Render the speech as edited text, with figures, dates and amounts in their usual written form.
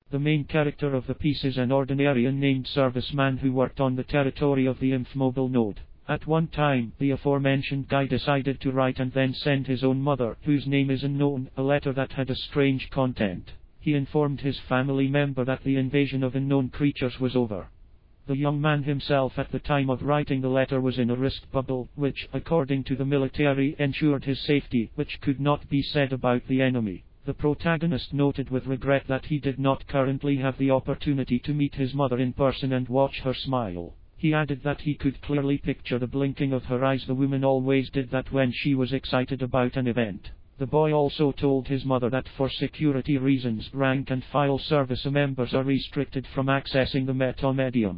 The main character of the piece is an ordinary unnamed serviceman who worked on the territory of the InfMobile node. At one time, the aforementioned guy decided to write and then send his own mother, whose name is unknown, a letter that had a strange content. He informed his family member that the invasion of unknown creatures was over. The young man himself at the time of writing the letter was in a wrist bubble, which, according to the military, ensured his safety, which could not be said about the enemy. The protagonist noted with regret that he did not currently have the opportunity to meet his mother in person and watch her smile. He added that he could clearly picture the blinking of her eyes. The woman always did that when she was excited about an event. The boy also told his mother that for security reasons, rank and file service members are restricted from accessing the metamedium.